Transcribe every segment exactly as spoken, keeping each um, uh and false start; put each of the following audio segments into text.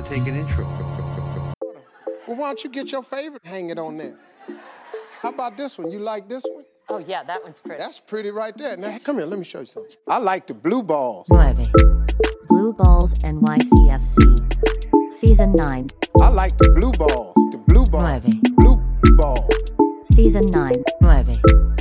to take an intro. Well, why don't you get your favorite, hang it on there? How about this one? You like this one? Oh, yeah, that one's pretty. That's pretty right there. Now, come here, let me show you something. I like the blue balls. Nueve. Blue Balls N Y C F C. Season nine. I like the blue balls. The blue balls. Nueve. Blue balls. Season nine. Nueve.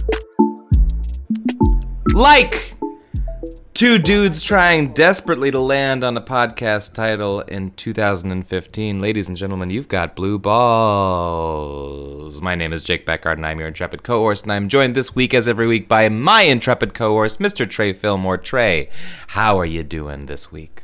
Like two dudes trying desperately to land on a podcast title in two thousand fifteen. Ladies and gentlemen, you've got blue balls. My name is Jake Beckard, and I'm your intrepid co-host, and I'm joined this week, as every week, by my intrepid co-host, Mister Trey Fillmore. Trey, how are you doing this week?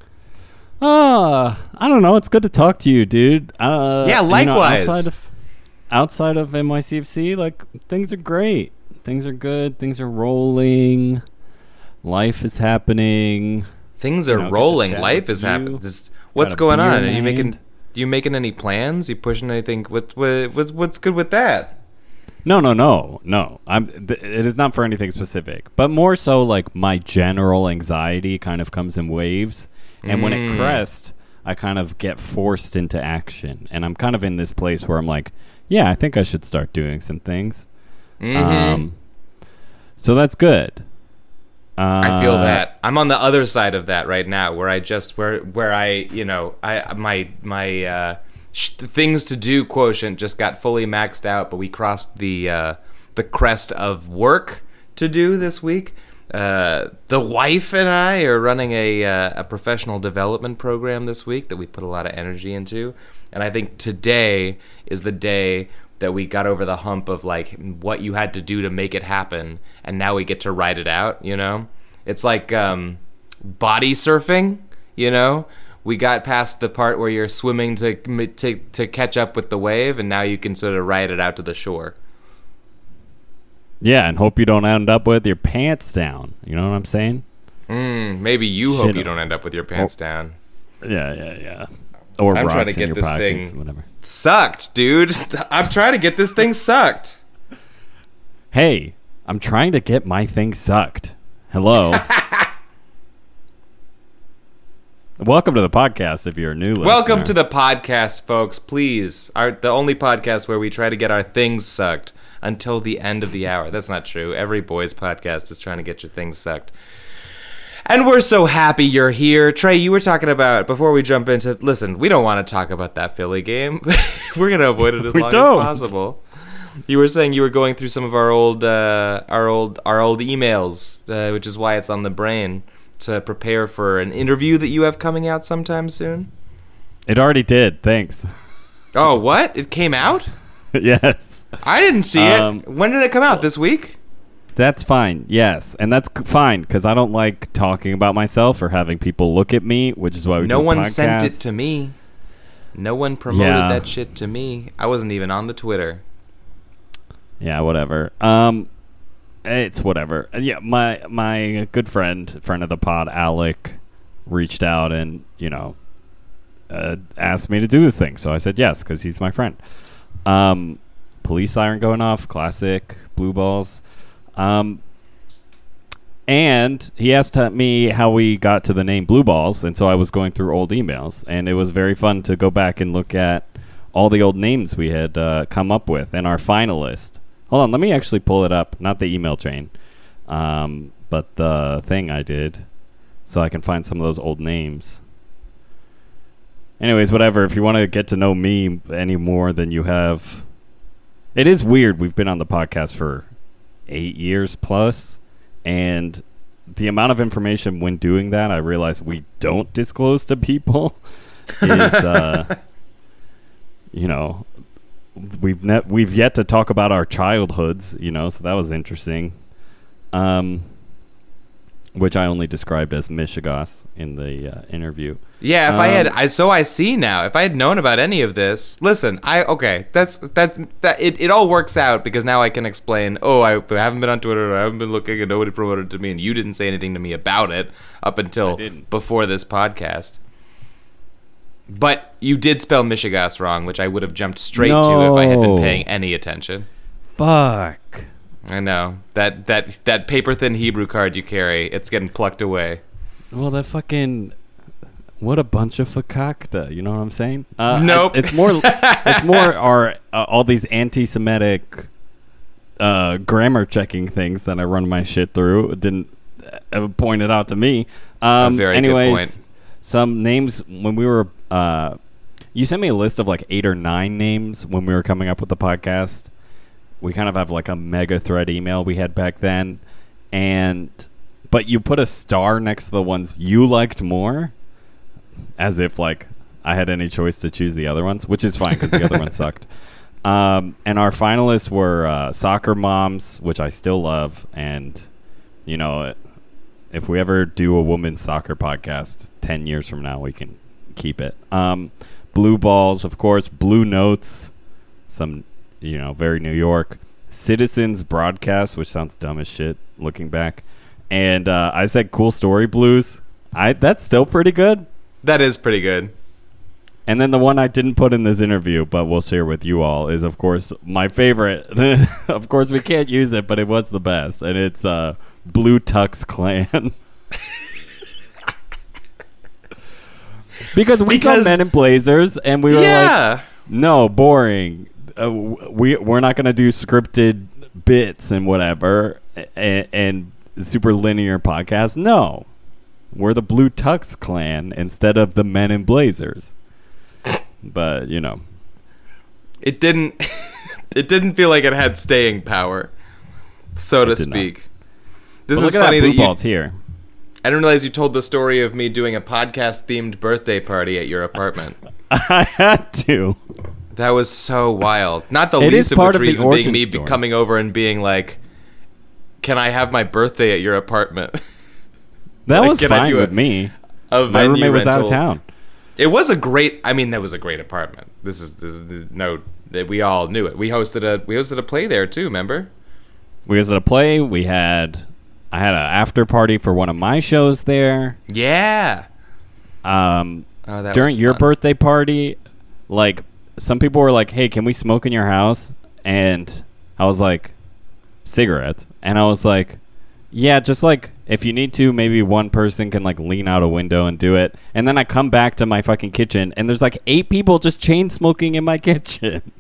Uh, I don't know. It's good to talk to you, dude. Uh, yeah, likewise. You know, outside of, outside of N Y C F C, like, things are great. Things are good. Things are rolling. Life is happening. Things are you know, rolling. Life is happening. What's going on? Are you making? You making any plans? You pushing anything? What, what, what's what's good with that? No, no, no, no. I'm. Th- it is not for anything specific, but more so like my general anxiety kind of comes in waves, and mm. when it crests, I kind of get forced into action, and I'm kind of in this place where I'm like, yeah, I think I should start doing some things. Mm-hmm. Um, so that's good. Uh, I feel that. I'm on the other side of that right now, where I just where where I you know I my my uh, sh- things to do quotient just got fully maxed out, but we crossed the uh, the crest of work to do this week. Uh, the wife and I are running a uh, a professional development program this week that we put a lot of energy into, and I think today is the day that we got over the hump of like what you had to do to make it happen, and now we get to ride it out, you know? It's like um, body surfing, you know? We got past the part where you're swimming to, to to catch up with the wave, and now you can sort of ride it out to the shore. Yeah, and hope you don't end up with your pants down. You know what I'm saying? Mm, maybe you Shit. hope you don't end up with your pants oh. down. Yeah, yeah, yeah. Or I'm rocks trying to in get your this pockets, thing whatever. sucked, dude. I'm trying to get this thing sucked. Hey, I'm trying to get my thing sucked. Hello. Welcome to the podcast if you're a new listener. Welcome to the podcast, folks. Please. Our the only podcast where we try to get our things sucked until the end of the hour. That's not true. Every boys podcast is trying to get your things sucked. And we're so happy you're here. Trey, you were talking about, before we jump into, listen, we don't want to talk about that Philly game. We're going to avoid it as we long don't. as possible. You were saying you were going through some of our old uh, our old, our old emails, uh, which is why it's on the brain, to prepare for an interview that you have coming out sometime soon. It already did, thanks. Oh, what? It came out? Yes. I didn't see um, it. When did it come out? This week? That's fine, yes. And that's c- fine, because I don't like talking about myself or having people look at me, which is why we no do one podcasts. sent it to me. No one promoted yeah. that shit to me. I wasn't even on the Twitter. Yeah, whatever. Um, it's whatever. Yeah, my my good friend, friend of the pod, Alec, reached out and, you know, uh, asked me to do this thing. So I said yes, because he's my friend. Um, police siren going off, classic, blue balls. Um, and he asked me how we got to the name Blue Balls, and so I was going through old emails, and it was very fun to go back and look at all the old names we had uh, come up with and our finalist. Hold on, let me actually pull it up, not the email chain, um, but the thing I did, so I can find some of those old names. Anyways, whatever, if you want to get to know me any more than you have... It is weird, we've been on the podcast for eight years plus, and the amount of information when doing that I realize we don't disclose to people is uh you know we've ne- we've yet to talk about our childhoods, you know, so that was interesting, um which I only described as Michigas in the uh, interview. Yeah, if um, I had, I so I see now. If I had known about any of this, listen, I okay, that's that's that. It, it all works out because now I can explain. Oh, I haven't been on Twitter, I haven't been looking, and nobody promoted it to me, and you didn't say anything to me about it up until before this podcast. But you did spell Michigas wrong, which I would have jumped straight no. to if I had been paying any attention. Fuck. I know that that that paper thin Hebrew card you carry, it's getting plucked away. Well, that fucking what a bunch of fakakta. You know what I'm saying? Uh, Nope. I, it's more. It's more our uh, all these anti-Semitic uh, grammar checking things that I run my shit through. Didn't uh, point it out to me. Um, A very good anyways, point. some names when we were. Uh, you sent me a list of like eight or nine names when we were coming up with the podcast. We kind of have like a mega thread email we had back then, and but you put a star next to the ones you liked more, as if like I had any choice to choose the other ones, which is fine because the other ones sucked. Um, and our finalists were uh, Soccer Moms, which I still love, and you know, if we ever do a women's soccer podcast ten years from now, we can keep it. Um, Blue Balls, of course. Blue Notes, some, you know, very New York. Citizens Broadcast, which sounds dumb as shit looking back. And uh, I said Cool Story Blues. I That's still pretty good. That is pretty good. And then the one I didn't put in this interview, but we'll share with you all, is, of course, my favorite. Of course, we can't use it, but it was the best. And it's uh, Blue Tux Clan. Because we Because- saw Men in Blazers, and we were Yeah. like, no, boring. Uh, we, we're not going to do scripted bits and whatever, and, and super linear podcast. No. We're the Blue Tux Clan instead of the Men in Blazers. But, you know. It didn't it didn't feel like it had staying power, so to It did not. speak. This But is look at funny that that, Blue you Balls here. I didn't realize you told the story of me doing a podcast themed birthday party at your apartment. I had to. That was so wild. Not the It least is of part which of the reason being origin me story. be coming over and being like, "Can I have my birthday at your apartment?" That Like, was can I fine do with a- me. A My venue roommate was out rental. of town. It was a great. I mean, that was a great apartment. This is this is no. That we all knew it. We hosted a we hosted a play there too. Remember? We was at a play. We had, I had an after party for one of my shows there. Yeah. Um, Oh, that during was your fun. birthday party, like some people were like, "Hey, can we smoke in your house?" And I was like, "Cigarettes?" And I was like, "Yeah, just like if you need to, maybe one person can like lean out a window and do it." And then I come back to my fucking kitchen, and there's like eight people just chain smoking in my kitchen.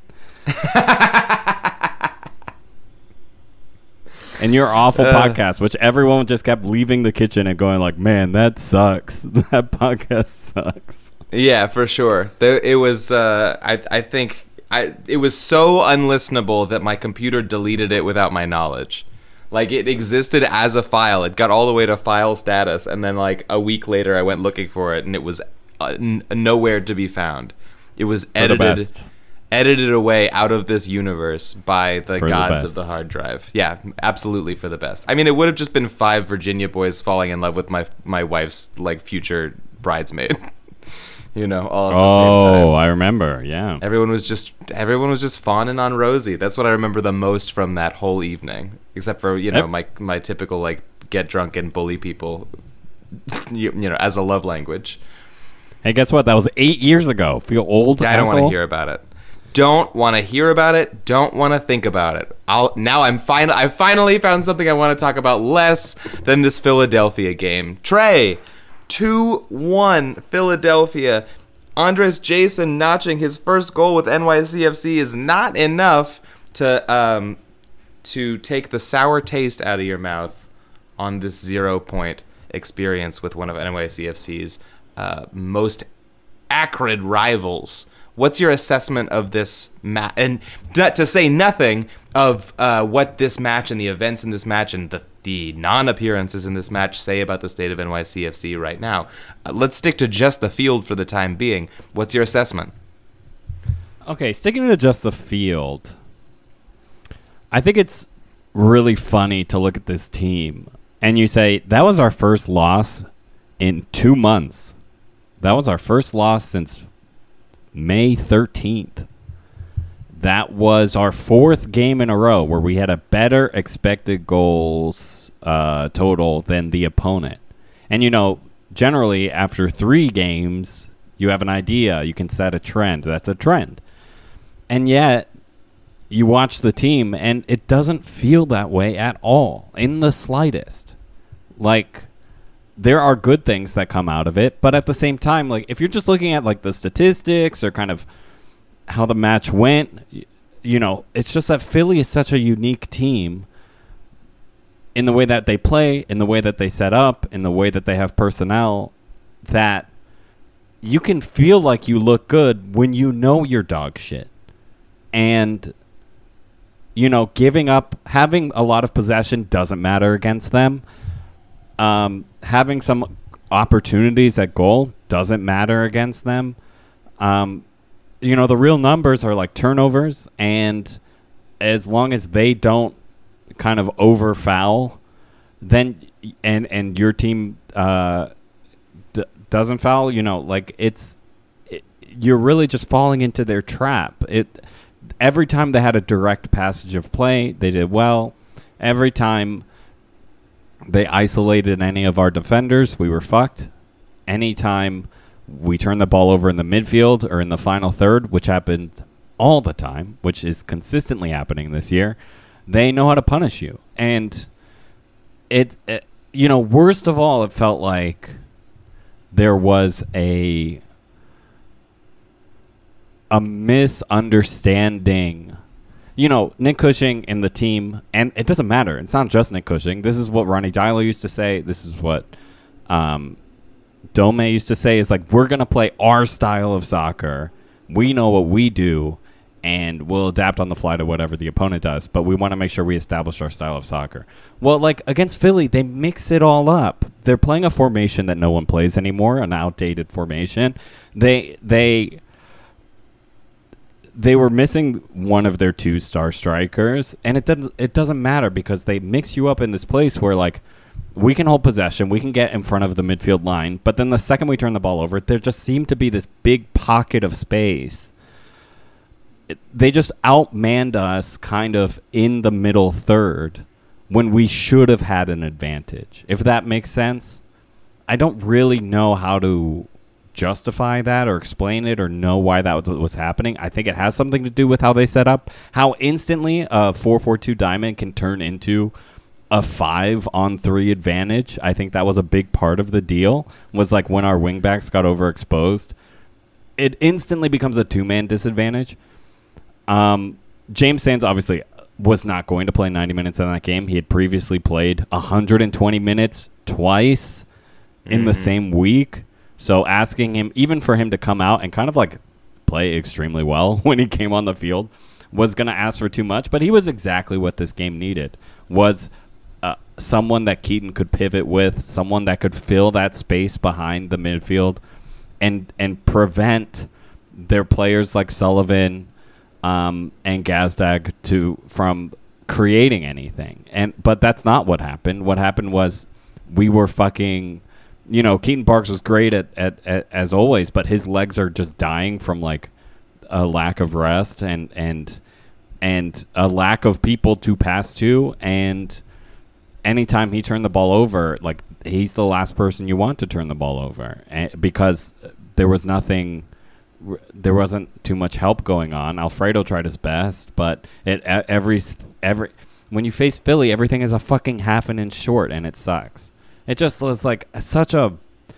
And your awful Uh. podcast, which everyone just kept leaving the kitchen and going like, "Man, that sucks. That podcast sucks." Yeah, for sure. There, it was. Uh, I I think I it was so unlistenable that my computer deleted it without my knowledge. Like it existed as a file. It got all the way to file status, and then like a week later, I went looking for it, and it was uh, n- nowhere to be found. It was the edited, best. edited away out of this universe by the For the gods of best. the hard drive. Yeah, absolutely for the best. I mean, it would have just been five Virginia boys falling in love with my my wife's like future bridesmaid. You know, all at the same time. Oh, I remember. Yeah. Everyone was just everyone was just fawning on Rosie. That's what I remember the most from that whole evening, except for you know Yep. my my typical like get drunk and bully people, you, you know, as a love language. Hey, guess what? That was eight years ago. Feel old? I don't want asshole? to hear about it. Don't want to hear about it. Don't want to think about it. I'll now. I'm fine. I finally found something I want to talk about less than this Philadelphia game. Trey, two one Philadelphia. Andres Jason notching his first goal with N Y C F C is not enough to um to take the sour taste out of your mouth on this zero point experience with one of N Y C F C's uh, most acrid rivals. What's your assessment of this match? And not to say nothing of uh, what this match and the events in this match and the, the non-appearances in this match say about the state of N Y C F C right now. Uh, let's stick to just the field for the time being. What's your assessment? Okay, sticking to just the field. I think it's really funny to look at this team and you say, that was our first loss in two months. That was our first loss since May thirteenth. That was our fourth game in a row where we had a better expected goals uh, total than the opponent. And, you know, generally after three games, you have an idea. You can set a trend. That's a trend. And yet, you watch the team, and it doesn't feel that way at all, in the slightest. Like, there are good things that come out of it, but at the same time, like if you're just looking at like the statistics or kind of how the match went, you know, it's just that Philly is such a unique team in the way that they play, in the way that they set up, in the way that they have personnel, that you can feel like you look good when you know you're dog shit. And, you know, giving up, having a lot of possession doesn't matter against them. Um, having some opportunities at goal doesn't matter against them. Um, you know, the real numbers are like turnovers, and as long as they don't kind of over foul, then and and your team uh, d- doesn't foul, you know, like it's it, you're really just falling into their trap. It every time they had a direct passage of play, they did well. Every time they isolated any of our defenders, we were fucked. Anytime we turned the ball over in the midfield or in the final third, which happened all the time, which is consistently happening this year, they know how to punish you. And it, it you know, worst of all, it felt like there was a a misunderstanding. You know, Nick Cushing and the team, and it doesn't matter. It's not just Nick Cushing. This is what Ronnie Dylo used to say. This is what um, Dome used to say, is like, we're going to play our style of soccer. We know what we do, and we'll adapt on the fly to whatever the opponent does. But we want to make sure we establish our style of soccer. Well, like, against Philly, they mix it all up. They're playing a formation that no one plays anymore, an outdated formation. They, they... They were missing one of their two star strikers, and it doesn't it doesn't matter because they mix you up in this place where, like, we can hold possession, we can get in front of the midfield line, but then the second we turn the ball over, there just seemed to be this big pocket of space. It, they just outmanned us kind of in the middle third when we should have had an advantage, if that makes sense. I don't really know how to justify that or explain it or know why that was, was happening. I think it has something to do with how they set up, how instantly a four four two diamond can turn into a five on three advantage. I think that was a big part of the deal, was like when our wingbacks got overexposed, it instantly becomes a two-man disadvantage. Um, James Sands obviously was not going to play ninety minutes in that game. He had previously played one hundred twenty minutes twice in mm-hmm. the same week. So asking him, even for him to come out and kind of like play extremely well when he came on the field, was going to ask for too much. But he was exactly what this game needed, was uh, someone that Keaton could pivot with, someone that could fill that space behind the midfield and and prevent their players like Sullivan um, and Gazdag to from creating anything. And but that's not what happened. What happened was we were fucking... You know, Keaton Parks was great at, at, at as always, but his legs are just dying from like a lack of rest and and and a lack of people to pass to. And anytime he turned the ball over, like he's the last person you want to turn the ball over, and, because there was nothing, there wasn't too much help going on. Alfredo tried his best, but it every every when you face Philly, everything is a fucking half an inch short, and it sucks. It just was like such a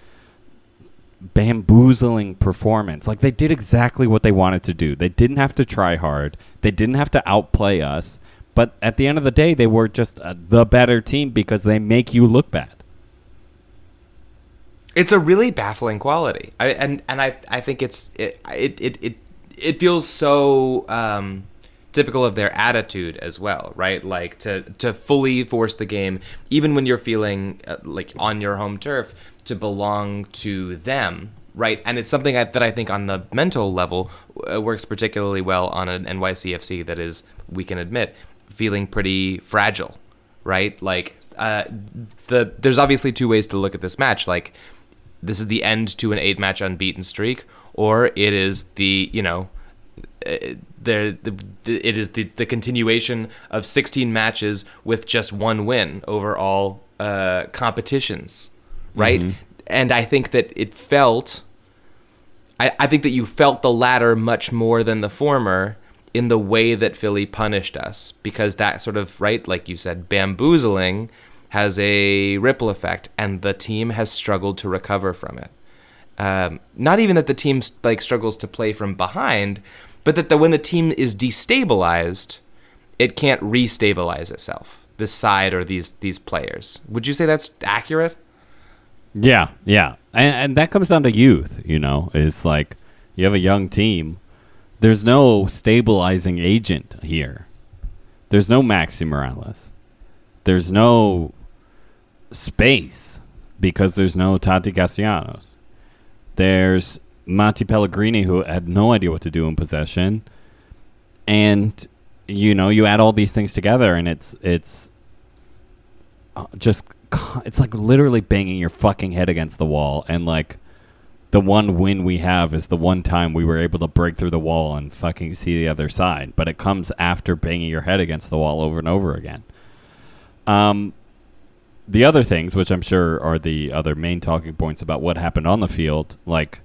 bamboozling performance. Like they did exactly what they wanted to do. They didn't have to try hard. They didn't have to outplay us. But at the end of the day, they were just uh, the better team because they make you look bad. It's a really baffling quality, I, and and I I think it's it it it it, it feels so. Um, typical of their attitude as well, right? Like to to fully force the game, even when you're feeling uh, like on your home turf, to belong to them, right? And it's something I, that I think on the mental level uh, works particularly well on an N Y C F C that is, we can admit, feeling pretty fragile, right? Like uh, the there's obviously two ways to look at this match. Like this is the end to an eight match unbeaten streak, or it is the, you know, uh, There, the, the, it is the, the continuation of sixteen matches with just one win over all uh, competitions, right? Mm-hmm. And I think that it felt, I, I think that you felt the latter much more than the former in the way that Philly punished us, because that sort of, right, like you said, bamboozling has a ripple effect, and the team has struggled to recover from it. Um, not even that the team like struggles to play from behind, but that the, when the team is destabilized, it can't restabilize itself. This side or these these players. Would you say that's accurate? Yeah, yeah, and, and that comes down to youth. You know, it's like you have a young team. There's no stabilizing agent here. There's no Maxi Morales. There's no space because there's no Tati Castellanos. There's Matti Pellegrini, who had no idea what to do in possession. And, you know, you add all these things together, and it's it's just, it's like literally banging your fucking head against the wall. And, like, the one win we have is the one time we were able to break through the wall and fucking see the other side. But it comes after banging your head against the wall over and over again. Um... The other things, which I'm sure are the other main talking points about what happened on the field, like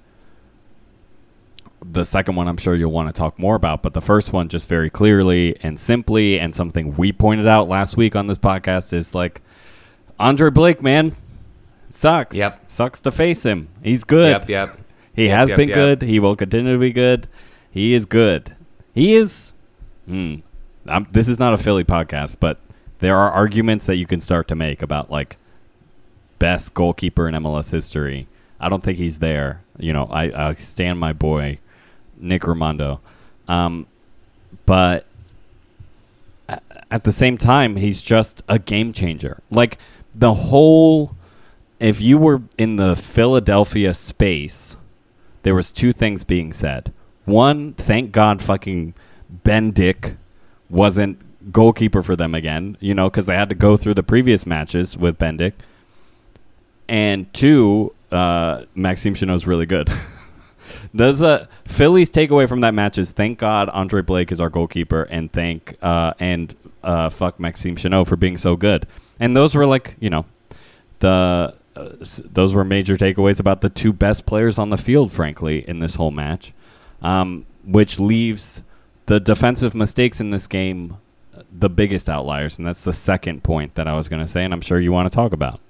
the second one I'm sure you'll want to talk more about, but the first one just very clearly and simply, and something we pointed out last week on this podcast, is like Andre Blake, man, sucks. Yep. Sucks to face him. He's good. Yep, yep. He yep, has yep, been yep. good. He will continue to be good. He is good. He is... Hmm, I'm, this is not a Philly podcast, but there are arguments that you can start to make about, like, best goalkeeper in M L S history. I don't think he's there. You know, I, I stand my boy, Nick Rimando. Um, but at the same time, he's just a game changer. Like, the whole... If you were in the Philadelphia space, there was two things being said. One, thank God fucking Ben Dick wasn't goalkeeper for them again, you know, because they had to go through the previous matches with Bendick. And two, uh, Maxime Chanot's really good. There's a Philly's takeaway from that match is thank God Andre Blake is our goalkeeper, and thank uh, and uh, fuck Maxime Chanot for being so good. And those were like, you know, the uh, s- those were major takeaways about the two best players on the field, frankly, in this whole match, um, which leaves the defensive mistakes in this game the biggest outliers, and that's the second point that I was going to say, and I'm sure you want to talk about.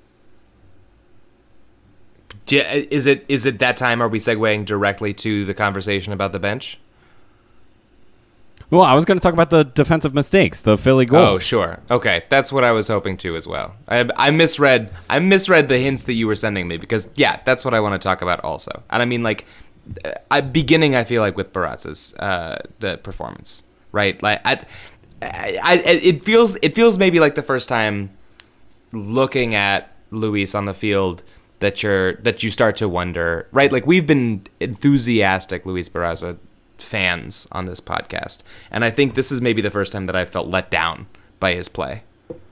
Yeah, is it is it that time? Are we segueing directly to the conversation about the bench? Well, I was going to talk about the defensive mistakes, the Philly goal. Oh, sure. Okay, that's what I was hoping to as well. I, I misread I misread the hints that you were sending me because, yeah, that's what I want to talk about also. And I mean, like, I, beginning, I feel like, with Barraza's uh, the performance, right? Like, I, I, I, it feels it feels maybe like the first time looking at Luis on the field that you're that you start to wonder, right? Like, we've been enthusiastic Luis Barraza fans on this podcast, and I think this is maybe the first time that I felt let down by his play.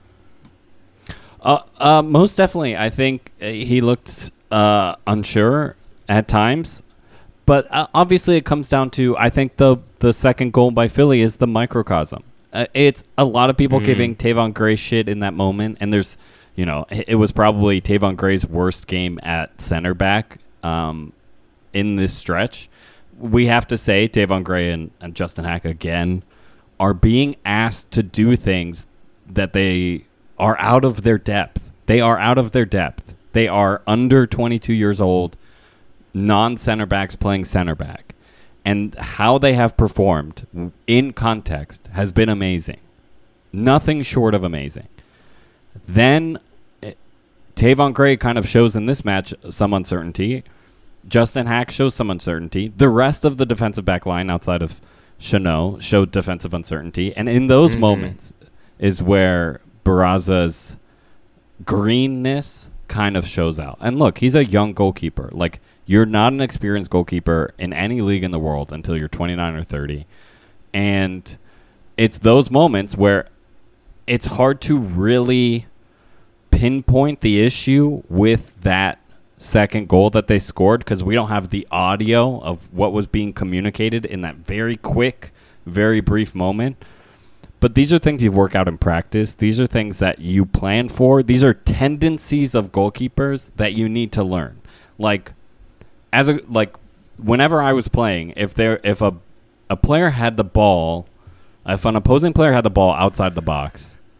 Uh, uh, most definitely, I think he looked uh, unsure at times, but uh, obviously it comes down to, I think the the second goal by Philly is the microcosm. Uh, it's a lot of people mm. giving Tavon Gray shit in that moment, and there's, you know, it was probably Tavon Gray's worst game at center back um, in this stretch. We have to say Tavon Gray and, and Justin Hack, again, are being asked to do things that they are out of their depth. They are out of their depth. They are under twenty-two years old, non-center backs playing center back. And how they have performed in context has been amazing. Nothing short of amazing. Then it, Tavon Gray kind of shows in this match some uncertainty. Justin Hack shows some uncertainty. The rest of the defensive back line outside of Chanot showed defensive uncertainty. And in those mm-hmm. moments is where Barraza's greenness kind of shows out. And look, he's a young goalkeeper. Like, you're not an experienced goalkeeper in any league in the world until you're twenty-nine or thirty. And it's those moments where it's hard to really pinpoint the issue with that second goal that they scored because we don't have the audio of what was being communicated in that very quick, very brief moment. But these are things you work out in practice. These are things that you plan for. These are tendencies of goalkeepers that you need to learn. Like, as a like, whenever I was playing, if there if a a player had the ball, if an opposing player had the ball outside the box,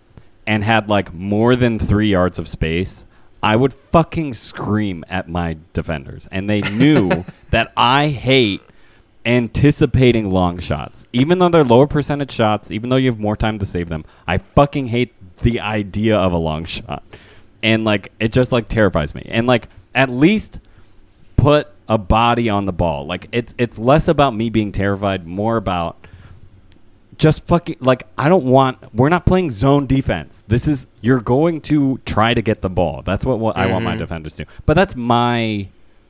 and had like more than three yards of space, I would fucking scream at my defenders. And they knew that I hate anticipating long shots. Even though they're lower percentage shots, even though you have more time to save them, I fucking hate the idea of a long shot. And like it just like terrifies me. And like at least put a body on the ball. Like it's it's less about me being terrified, more about just fucking, like, I don't want, we're not playing zone defense. This is, you're going to try to get the ball. That's what, what mm-hmm. I want my defenders to do. But that's my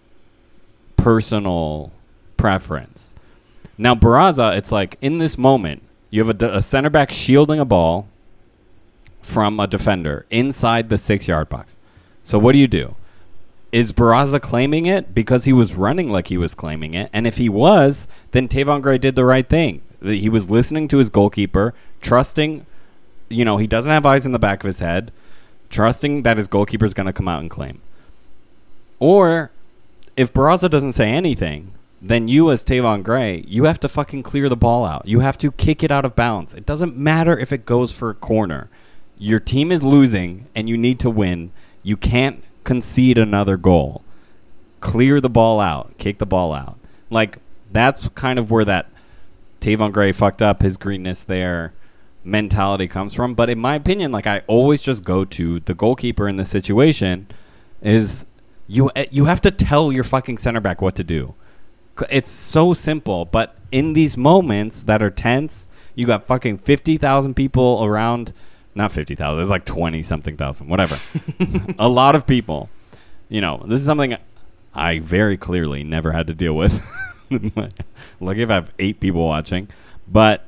personal preference. Now, Barraza, it's like, in this moment, you have a, a center back shielding a ball from a defender inside the six-yard box. So what do you do? Is Barraza claiming it because he was running like he was claiming it? And if he was, then Tayvon Gray did the right thing. He was listening to his goalkeeper, trusting, you know, he doesn't have eyes in the back of his head, trusting that his goalkeeper is going to come out and claim. Or if Barraza doesn't say anything, then you as Tayvon Gray, you have to fucking clear the ball out. You have to kick it out of bounds. It doesn't matter if it goes for a corner. Your team is losing and you need to win. You can't concede another goal. Clear the ball out. Kick the ball out. Like, that's kind of where that Tayvon Gray fucked up, his greenness there mentality comes from. But in my opinion, like, I always just go to the goalkeeper in this situation is you you have to tell your fucking center back what to do. It's so simple, but in these moments that are tense, you got fucking fifty thousand people around. Not fifty thousand, it's like twenty-something thousand, whatever. A lot of people. You know, this is something I very clearly never had to deal with. Lucky if I have eight people watching. But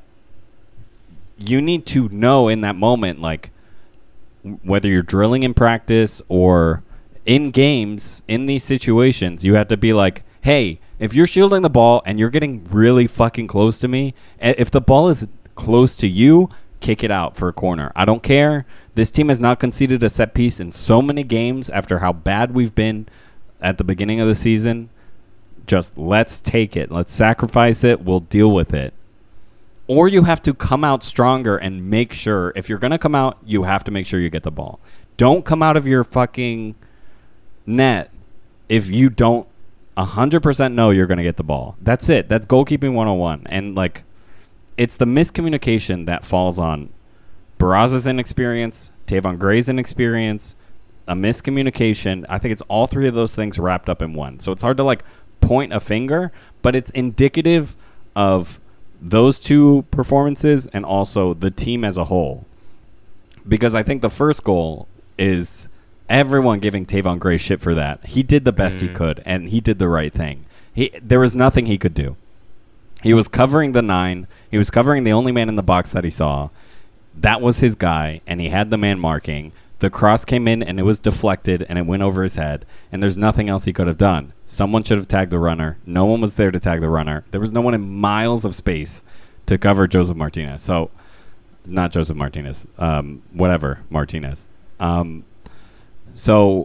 you need to know in that moment, like, whether you're drilling in practice or in games, in these situations, you have to be like, hey, if you're shielding the ball and you're getting really fucking close to me, if the ball is close to you, kick it out for a corner. I don't care. This team has not conceded a set piece in so many games after how bad we've been at the beginning of the season. Just let's take it. Let's sacrifice it. We'll deal with it. Or you have to come out stronger and make sure, if you're going to come out, you have to make sure you get the ball. Don't come out of your fucking net if you don't one hundred percent know you're going to get the ball. That's it. That's goalkeeping one oh one. And, like, it's the miscommunication that falls on Barraza's inexperience, Tayvon Gray's inexperience, a miscommunication. I think it's all three of those things wrapped up in one. So it's hard to, like, point a finger, but it's indicative of those two performances and also the team as a whole. Because I think the first goal is everyone giving Tayvon Gray shit for that. He did the best mm. he could, and he did the right thing. He there was nothing he could do. He was covering the nine. He was covering the only man in the box that he saw. That was his guy, and he had the man marking. The cross came in, and it was deflected, and it went over his head, and there's nothing else he could have done. Someone should have tagged the runner. No one was there to tag the runner. There was no one in miles of space to cover Joseph Martinez. So, not Joseph Martinez. Um, whatever, Martinez. Um, so,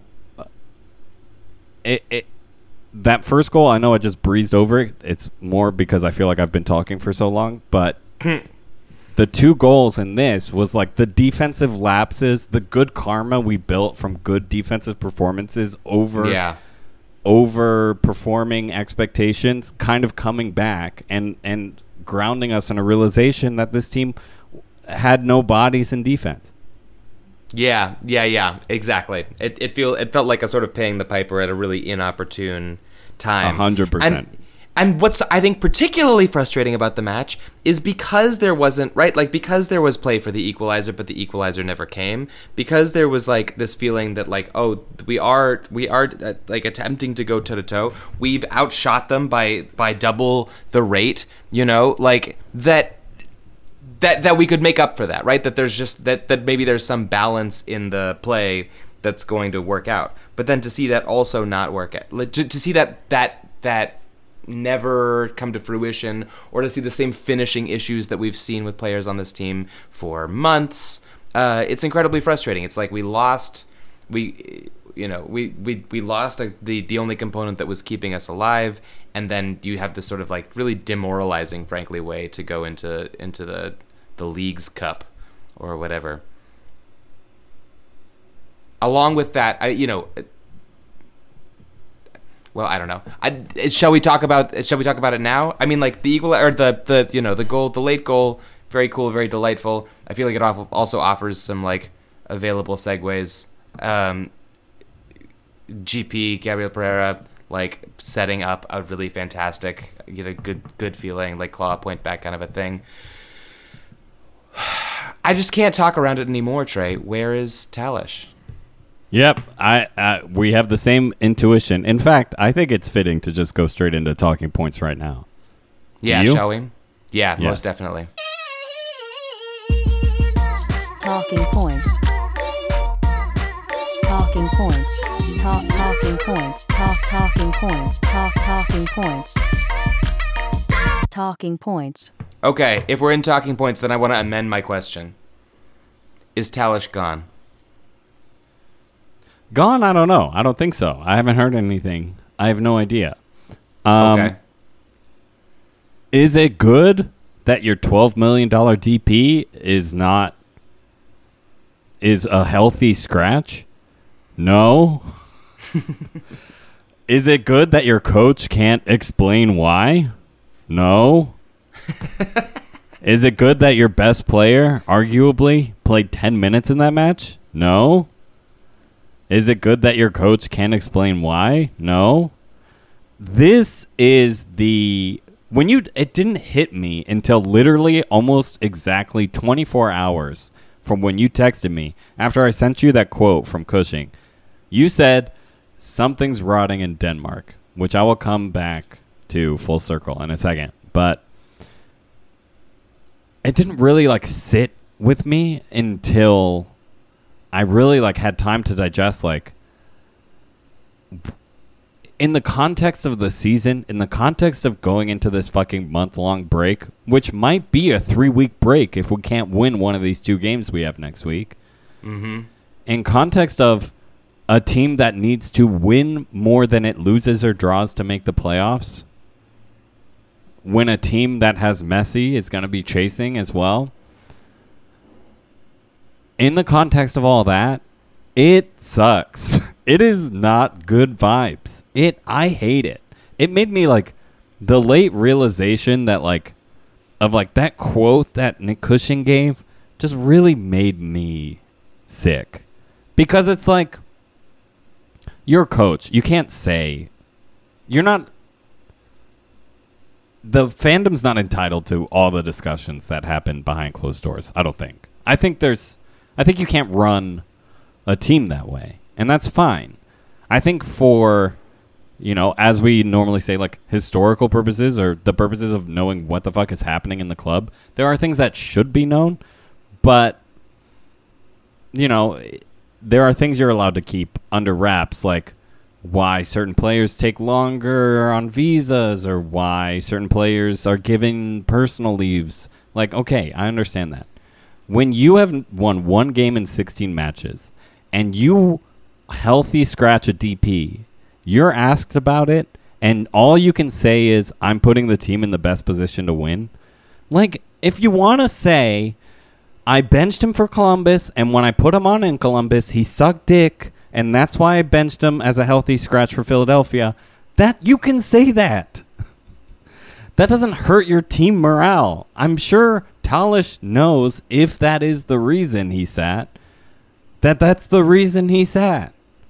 it, it that first goal, I know I just breezed over it. It's more because I feel like I've been talking for so long, but the two goals in this was like the defensive lapses, the good karma we built from good defensive performances over yeah. over performing expectations kind of coming back and, and grounding us in a realization that this team had no bodies in defense. Yeah, yeah, yeah, exactly. It it feel it felt like a sort of paying the piper at a really inopportune time. A hundred percent. And and what's I think particularly frustrating about the match is because there wasn't right, like because there was play for the equalizer, but the equalizer never came. Because there was like this feeling that like oh we are we are uh, like attempting to go toe to toe. We've outshot them by by double the rate. You know, like that. That that we could make up for that, right? That there's just that that maybe there's some balance in the play that's going to work out. But then to see that also not work out, to, to see that that that never come to fruition, or to see the same finishing issues that we've seen with players on this team for months, uh, it's incredibly frustrating. It's like we lost, we you know we we we lost a, the the only component that was keeping us alive, and then you have this sort of like really demoralizing, frankly, way to go into into the the League's Cup or whatever. along with that, I you know. Well, I don't know. I, shall we talk about? Shall we talk about it now? I mean, like the equal or the the you know the goal, the late goal, very cool, very delightful. I feel like it also offers some like available segues. Um, G P Gabriel Pereira like setting up a really fantastic, get a good good feeling, like claw point back kind of a thing. I just can't talk around it anymore, Trey. Where is Talish? Yep, I uh, we have the same intuition. In fact, I think it's fitting to just go straight into talking points right now. Do yeah, you? shall we? Yeah, Yes. most definitely. Talking points. Talking points. Talk talking points. Talk talking points. Talk talking points. Talking points. Okay, if we're in talking points, then I want to amend my question. Is Talish gone? Gone? I don't know. I don't think so. I haven't heard anything. I have no idea. Um, Okay. Is it good that your twelve million dollars D P is not is a healthy scratch? No. Is it good that your coach can't explain why? No. Is it good that your best player, arguably, played ten minutes in that match? No. Is it good that your coach can't explain why? No. This is the... When you... It didn't hit me until literally almost exactly twenty-four hours from when you texted me after I sent you that quote from Cushing. You said, something's rotting in Denmark, which I will come back to full circle in a second. But it didn't really, like, sit with me until... I really like had time to digest, like, in the context of the season, in the context of going into this fucking month-long break, which might be a three-week break if we can't win one of these two games we have next week. Mm-hmm. In context of a team that needs to win more than it loses or draws to make the playoffs, when a team that has Messi is going to be chasing as well, in the context of all that, it sucks. It is not good vibes. It, I hate it. It made me like the late realization that like, of like that quote that Nick Cushing gave just really made me sick. Because it's like, you're a coach. You can't say, you're not, the fandom's not entitled to all the discussions that happen behind closed doors. I don't think. I think there's, I think you can't run a team that way, and that's fine. I think for, you know, as we normally say, like, historical purposes or the purposes of knowing what the fuck is happening in the club, there are things that should be known, but, you know, there are things you're allowed to keep under wraps, like why certain players take longer on visas or why certain players are given personal leaves. Like, okay, I understand that. When you have won one game in sixteen matches and you healthy scratch a D P, you're asked about it, and all you can say is, I'm putting the team in the best position to win. Like, if you want to say, I benched him for Columbus, and when I put him on in Columbus, he sucked dick, and that's why I benched him as a healthy scratch for Philadelphia, that you can say that. That doesn't hurt your team morale. I'm sure Talish knows if that is the reason he sat, that that's the reason he sat.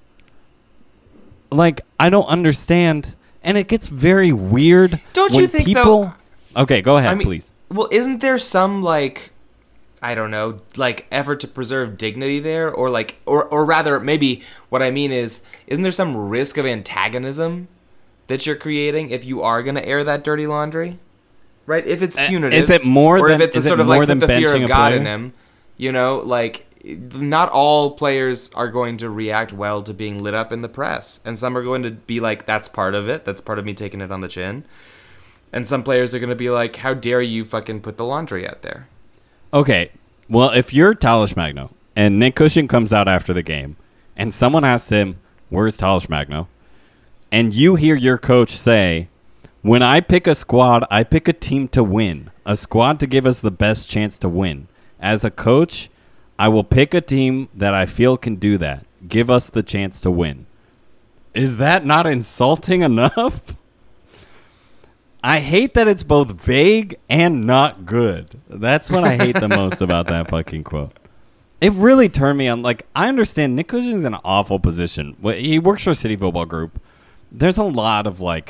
Like, I don't understand, and it gets very weird. Don't when you think, people... though... Okay, go ahead, I mean, please. Well, isn't there some, like, I don't know, like, effort to preserve dignity there? Or, like, or, or rather, maybe what I mean is, isn't there some risk of antagonism that you're creating if you are going to air that dirty laundry? Right? If it's punitive. Is it more or than, if it's a is sort it of more like than put the fear benching of a God player? in him, you know, like, not all players are going to react well to being lit up in the press. And some are going to be like, that's part of it. That's part of me taking it on the chin. And some players are going to be like, how dare you fucking put the laundry out there? Okay, well, if you're Talish Magno and Nick Cushing comes out after the game and someone asks him, where's Talish Magno? And you hear your coach say, when I pick a squad, I pick a team to win. A squad to give us the best chance to win. As a coach, I will pick a team that I feel can do that. give us the chance to win. Is that not insulting enough? I hate that it's both vague and not good. That's what I hate the most about that fucking quote. It really turned me on. Like, I understand Nick Cushing's in an awful position. He works for City Football Group. There's a lot of, like,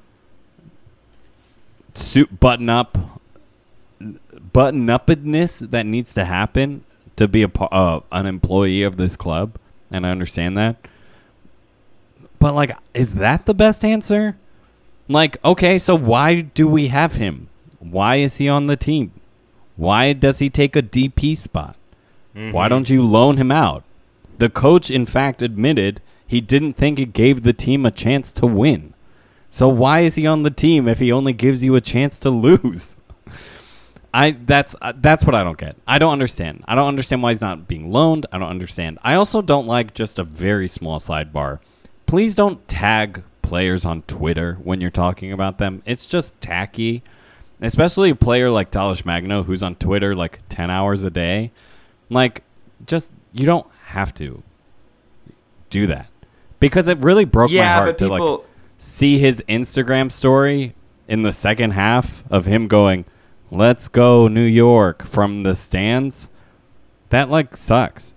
suit button up, button uppedness that needs to happen to be a uh, an employee of this club, and I understand that. But, like, is that the best answer? Like, okay, so why do we have him? Why is he on the team? Why does he take a D P spot? Mm-hmm. Why don't you loan him out? The coach, in fact, admitted he didn't think it gave the team a chance to win. So why is he on the team if he only gives you a chance to lose? I that's uh, that's what I don't get. I don't understand. I don't understand why he's not being loaned. I don't understand. I also don't like, just a very small sidebar, please don't tag players on Twitter when you're talking about them. It's just tacky. Especially a player like Talish Magno, who's on Twitter like ten hours a day. Like, just, you don't have to do that. Because it really broke yeah, my heart but to people... like see his Instagram story in the second half of him going, "Let's go New York," from the stands. That, like, sucks.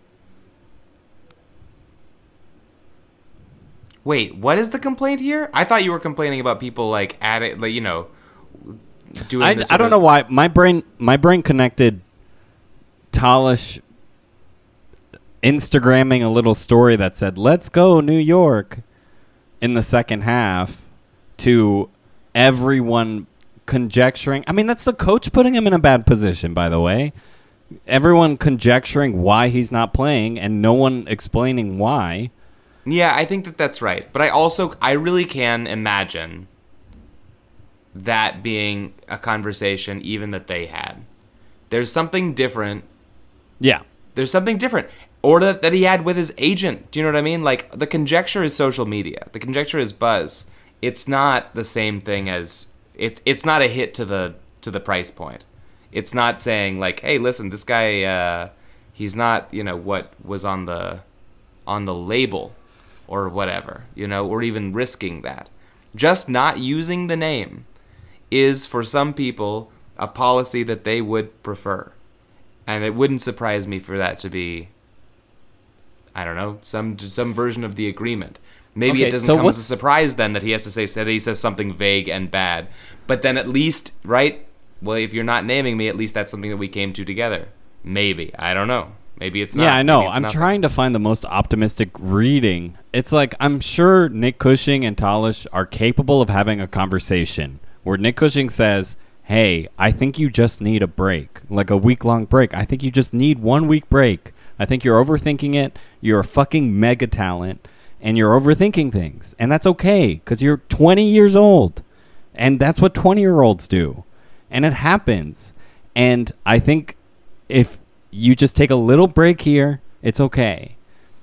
Wait, what is the complaint here? I thought you were complaining about people, like, at it, like, you know, doing I, this. I don't know why. My brain, my brain connected Talish Instagramming a little story that said, "Let's go New York," in the second half, to everyone conjecturing. I mean, that's the coach putting him in a bad position, by the way. Everyone conjecturing why he's not playing and no one explaining why. Yeah, I think that that's right. But I also, I really can imagine that being a conversation even that they had. There's something different. Yeah. There's something different. Or that, that he had with his agent. Do you know what I mean? Like, the conjecture is social media. The conjecture is buzz. It's not the same thing as... It, it's not a hit to the to the price point. It's not saying, like, hey, listen, this guy, uh, he's not, you know, what was on the on the label or whatever, you know, or even risking that. Just not using the name is, for some people, a policy that they would prefer. And it wouldn't surprise me for that to be, I don't know, some some version of the agreement. Maybe okay, it doesn't so come what's... as a surprise then that he has to say that he says something vague and bad. But then at least, right? Well, if you're not naming me, at least that's something that we came to together. Maybe. I don't know. Maybe it's not. Yeah, I know. I'm nothing. Trying to find the most optimistic reading. It's like, I'm sure Nick Cushing and Talish are capable of having a conversation where Nick Cushing says, hey, I think you just need a break, like a week-long break. I think you just need one week break. I think you're overthinking it. You're a fucking mega talent, and you're overthinking things. And that's okay, because you're twenty years old. And that's what twenty-year-olds do. And it happens. And I think if you just take a little break here, it's okay.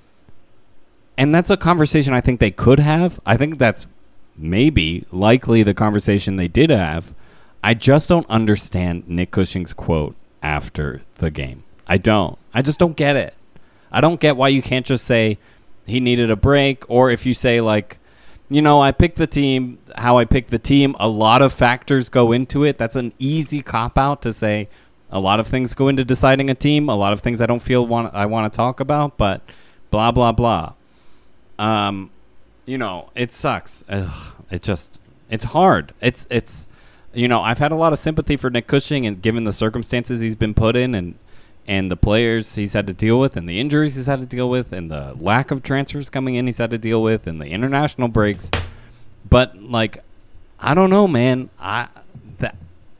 And that's a conversation I think they could have. I think that's maybe likely the conversation they did have. I just don't understand Nick Cushing's quote after the game. I don't. I just don't get it. I don't get why you can't just say he needed a break, or if you say, like, you know, I picked the team, how I picked the team, a lot of factors go into it. That's an easy cop-out to say a lot of things go into deciding a team, a lot of things I don't feel want I want to talk about, but blah, blah, blah. Um, you know, it sucks. Ugh, it just, it's hard. It's, it's, you know, I've had a lot of sympathy for Nick Cushing, and given the circumstances he's been put in, and and the players he's had to deal with, and the injuries he's had to deal with, and the lack of transfers coming in he's had to deal with, and the international breaks. But, like, I don't know, man. I that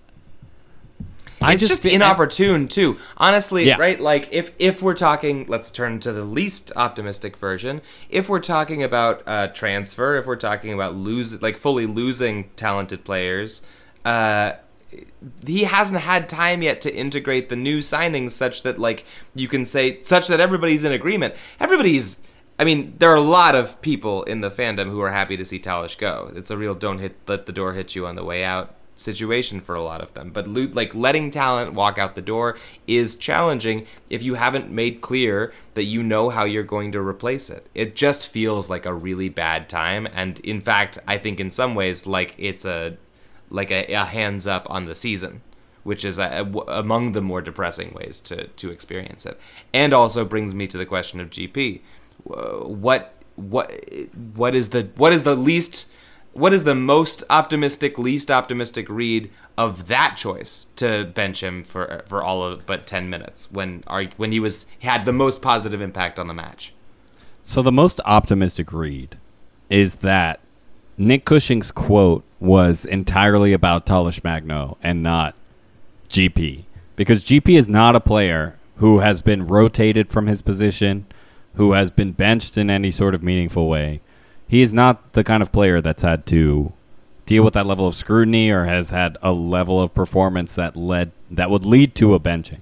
I it's just, just inopportune, too. Honestly, yeah. right? Like, if, if we're talking, let's turn to the least optimistic version. If we're talking about uh, transfer, if we're talking about lose, like fully losing talented players, uh, he hasn't had time yet to integrate the new signings such that, like, you can say, such that everybody's in agreement. Everybody's, I mean, there are a lot of people in the fandom who are happy to see Talish go. It's a real don't hit, let the door hit you on the way out situation for a lot of them. But lo- like letting talent walk out the door is challenging if you haven't made clear that you know how you're going to replace it. It just feels like a really bad time, and in fact, I think in some ways like it's a like a, a hands up on the season, which is a, a, among the more depressing ways to to experience it. And also brings me to the question of G P. Uh, what what what is the what is the least What is the most optimistic, least optimistic read of that choice to bench him for for all of but ten minutes when when he was had the most positive impact on the match? So the most optimistic read is that Nick Cushing's quote was entirely about Talles Magno and not G P, because G P is not a player who has been rotated from his position, who has been benched in any sort of meaningful way. He is not the kind of player that's had to deal with that level of scrutiny or has had a level of performance that led that would lead to a benching.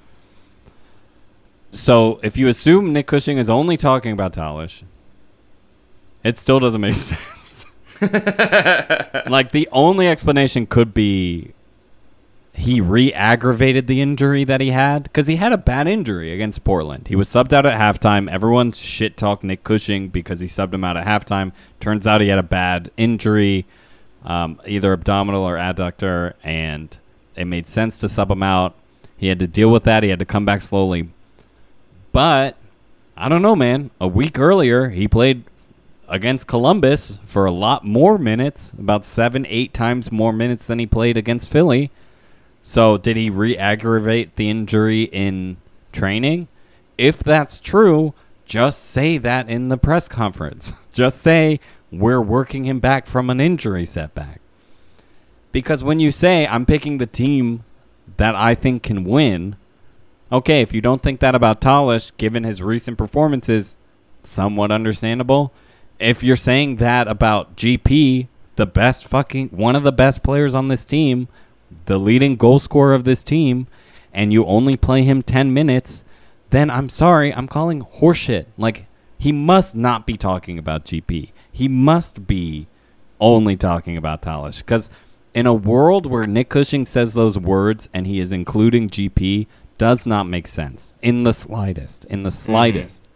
So if you assume Nick Cushing is only talking about Talles, it still doesn't make sense. Like, the only explanation could be he re-aggravated the injury that he had, because he had a bad injury against Portland. He was subbed out at halftime. Everyone shit-talked Nick Cushing because he subbed him out at halftime. Turns out he had a bad injury, um, either abdominal or adductor, and it made sense to sub him out. He had to deal with that. He had to come back slowly. But, I don't know, man. A week earlier, he played against Columbus for a lot more minutes, about seven, eight times more minutes than he played against Philly. So did he re-aggravate the injury in training? If that's true, just say that in the press conference. Just say, we're working him back from an injury setback. Because when you say, I'm picking the team that I think can win, okay, if you don't think that about Talles, given his recent performances, somewhat understandable. If you're saying that about G P, the best fucking, one of the best players on this team, the leading goal scorer of this team, and you only play him ten minutes, then I'm sorry, I'm calling horseshit. Like, he must not be talking about G P. He must be only talking about Talles. Because in a world where Nick Cushing says those words and he is including G P, does not make sense. In the slightest. In the slightest. Mm-hmm.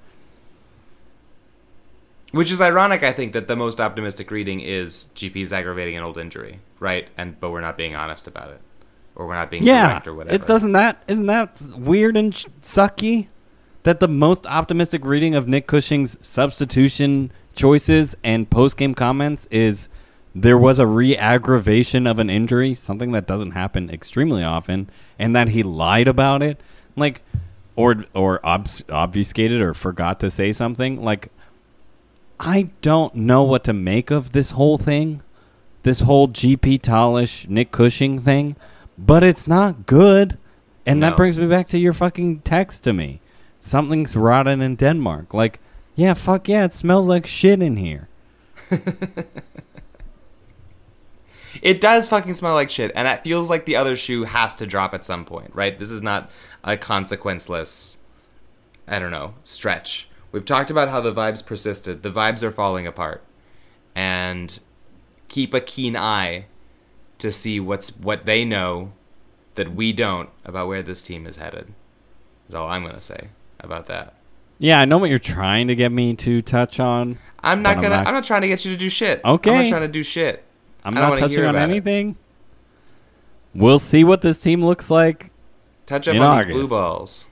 Which is ironic, I think, that the most optimistic reading is G P's aggravating an old injury, right? And but we're not being honest about it, or we're not being yeah, correct or whatever. It doesn't that isn't that weird and sh- sucky? That the most optimistic reading of Nick Cushing's substitution choices and post-game comments is there was a re-aggravation of an injury, something that doesn't happen extremely often, and that he lied about it, like, or or obs- obfuscated or forgot to say something, like. I don't know what to make of this whole thing, this whole G P Talles, Nick Cushing thing, but it's not good. And No. that brings me back to your fucking text to me. Something's rotten in Denmark. Like, yeah, fuck yeah, it smells like shit in here. It does fucking smell like shit, and it feels like the other shoe has to drop at some point, right? This is not a consequenceless, I don't know, stretch. We've talked about how the vibes persisted. The vibes are falling apart. And keep a keen eye to see what's what they know that we don't about where this team is headed. Is all I'm going to say about that. Yeah, I know what you're trying to get me to touch on. I'm not but going to I'm not- I'm not trying to get you to do shit. Okay. I'm not trying to do shit. I'm I don't not wanna touching hear on about it. anything. We'll see what this team looks like. Touch up In on August. these blue balls.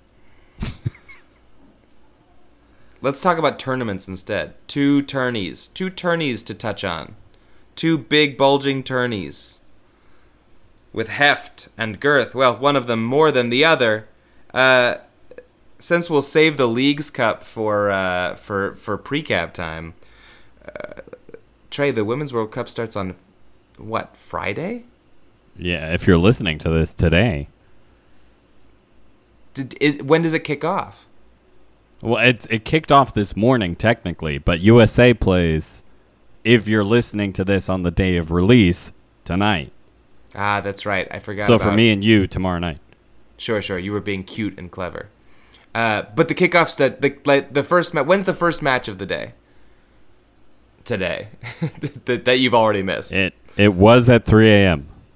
Let's talk about tournaments instead. Two tourneys. Two tourneys to touch on. Two big bulging tourneys. With heft and girth. Well, one of them more than the other. Uh, since we'll save the Leagues Cup for uh, for, for pre-cab time, uh, Trey, the Women's World Cup starts on, what, Friday? Yeah, if you're listening to this today. Did, it, when does it kick off? Well, it it kicked off this morning, technically, but U S A plays, if you're listening to this on the day of release, tonight. Ah, that's right. I forgot So about for me and you, tomorrow night. Sure, sure. You were being cute and clever. Uh, but the kickoff's the, the, like, the first ma- when's the first match of the day? Today. that, that you've already missed. It it was at three a.m.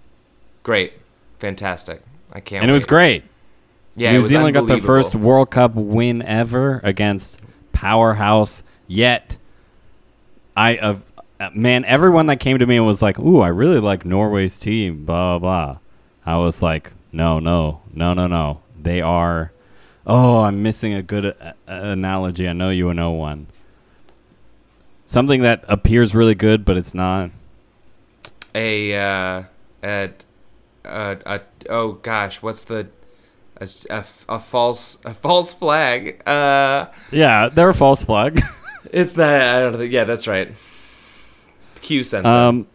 Great. Fantastic. I can't And it was wait. great. Yeah, New it was Zealand got their unbelievable. first World Cup win ever against powerhouse. Yet, I uh, uh, man, everyone that came to me and was like, "Ooh, I really like Norway's team." Blah blah. I was like, "No, no, no, no, no. They are." Oh, I'm missing a good uh, analogy. I know you know one. Something that appears really good, but it's not. A uh, a, a, a oh gosh, what's the a, a, a false a false flag? Uh, Yeah, they're a false flag. it's that I don't think. Yeah, that's right. Q sent them. um.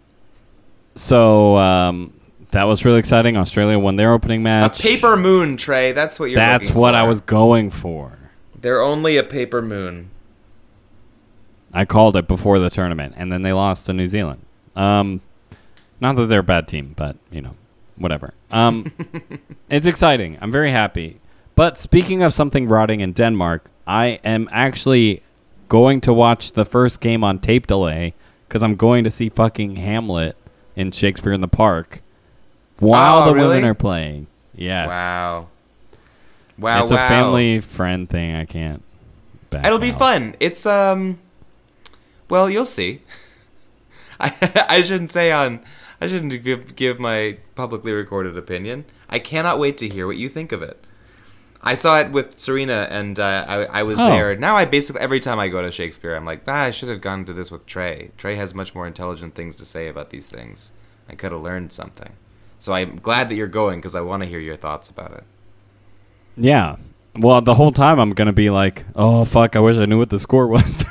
So um, that was really exciting. Australia won their opening A match. paper moon, Trey. That's what you're. That's looking what for. I was going for. They're only a paper moon. I called it before the tournament, and then they lost to New Zealand. Um, not that they're a bad team, but, you know, whatever. Um, it's exciting. I'm very happy. But speaking of something rotting in Denmark, I am actually going to watch the first game on tape delay because I'm going to see fucking Hamlet in Shakespeare in the Park while Oh, the really? women are playing. Yes. Wow. Wow. It's wow. a family friend thing. I can't back It'll be out. fun. It's um. Well, you'll see. I I shouldn't say on. I shouldn't give give my publicly recorded opinion. I cannot wait to hear what you think of it. I saw it with Serena, and uh, I I was Oh. there. Now I basically every time I go to Shakespeare, I'm like, ah, I should have gone to this with Trey. Trey has much more intelligent things to say about these things. I could have learned something. So I'm glad that you're going because I want to hear your thoughts about it. Yeah. Well, the whole time I'm going to be like, oh, fuck, I wish I knew what the score was.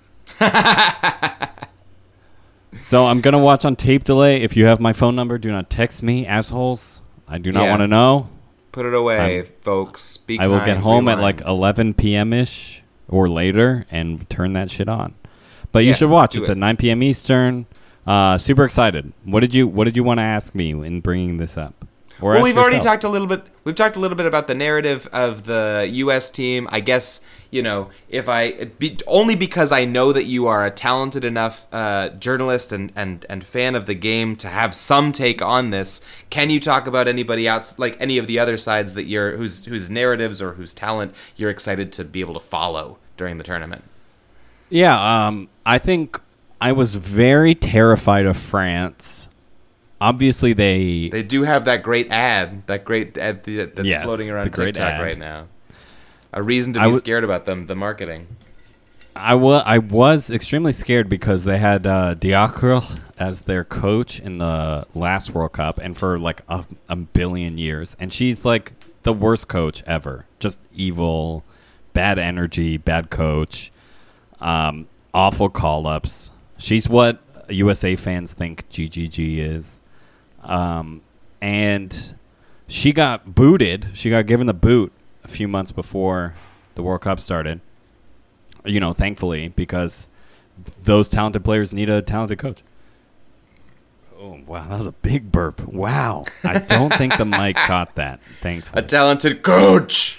So I'm going to watch on tape delay. If you have my phone number, do not text me, assholes. I do not Yeah. want to know. Put it away, I'm- folks. Be I will kind, get home at rewind. like eleven p.m.-ish or later and turn that shit on. But you Yeah, should watch. do It's it. at nine p.m. Eastern. Uh, super excited. What did you What did you want to ask me in bringing this up? Or Well, ask we've already yourself? talked a little bit. We've talked a little bit about the narrative of the U S team. I guess you know if I be, only because I know that you are a talented enough uh, journalist and, and and fan of the game to have some take on this. Can you talk about anybody else, like any of the other sides that you're whose whose narratives or whose talent you're excited to be able to follow during the tournament? Yeah, um, I think I was very terrified of France. Obviously, they, They do have that great ad, that great ad that- that's Yes, floating the around great TikTok ad. right now. A reason to I be w- scared about them, the marketing. I wa- I was extremely scared because they had uh, Diacre as their coach in the last World Cup and for like a, a billion years. And she's like the worst coach ever. Just evil, bad energy, bad coach, um, awful call-ups. She's what U S A fans think G G G is. Um, and she got booted. She got given the boot a few months before the World Cup started. You know, thankfully, because those talented players need a talented coach. Oh, wow, that was a big burp. Wow. I don't think the mic caught that, A thankfully. talented coach.